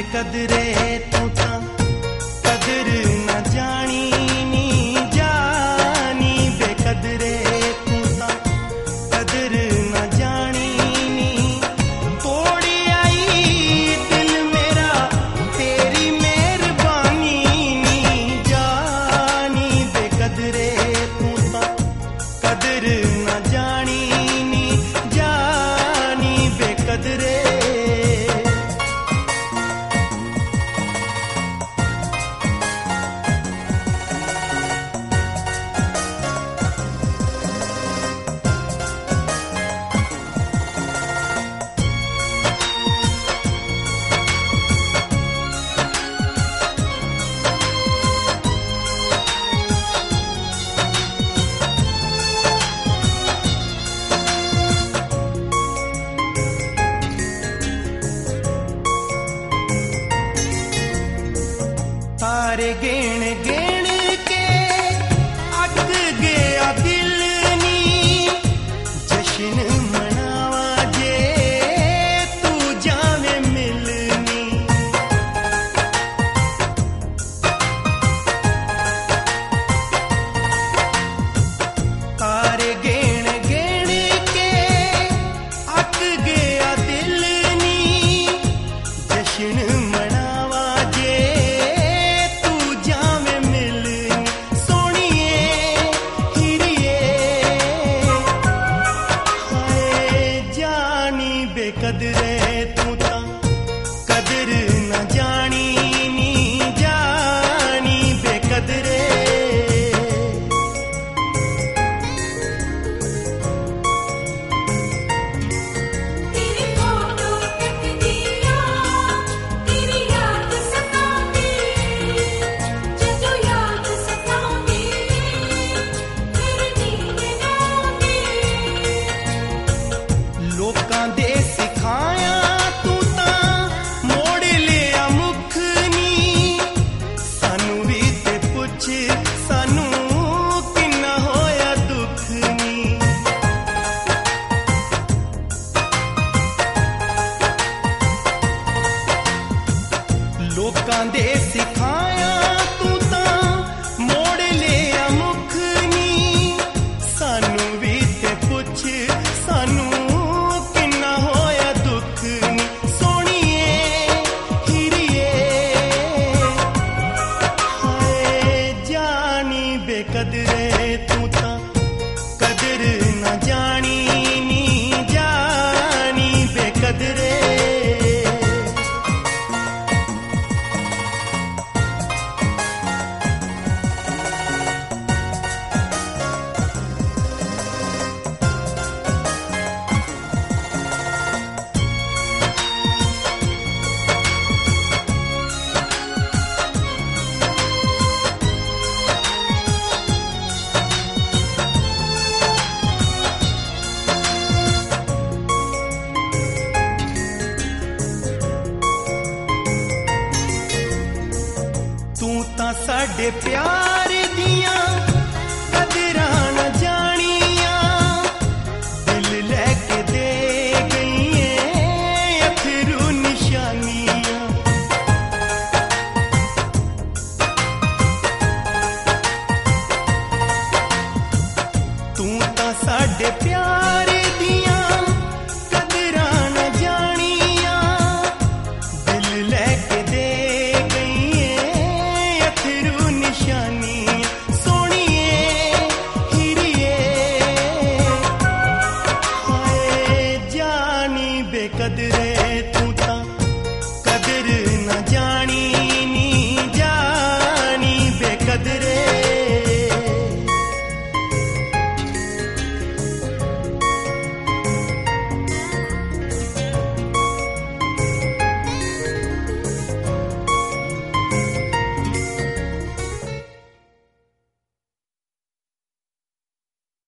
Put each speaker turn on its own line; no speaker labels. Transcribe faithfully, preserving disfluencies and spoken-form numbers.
बेकदरे तू ता कदर न जानी नी जानी बेकदरे तू ता कदर न जानी नी तोड़ी आई दिल मेरा तेरी मेहरबानी नी जानी बेकदरे तू ता कदर न जानी नी जानी बेकदरे तारे गेण गेण के अक गया दिल नी जश्न मनावा जे तू जावे मिलनी तारे गेण गेण के अक गया दिल नी जश्न बेकदरे तू ता कदर न जानी नी जानी बेकदरे
तेरी फोटो तक दिया तेरी याद सताती जदों याद सताती फिर नींद ना आती
लोकां दे सिखाया तू ता मोड़ लिया मुख नी सानू भी ते पुछ सानू किन्ना होया दुख नी लोकां दे सिखाया तू ता मोड़ लिया मुख नी सानू भी ते पुछ सानू बेकदरे तू ता कदर न जानी नी जानी बेकदरे तू ता साडे प्यार दियां कदरां न जानियां दिल लैके दे गई अथरू निशानियां तू ता साडे प्यार दियां कदरां न जानियां दिल लैके दे बेकदरे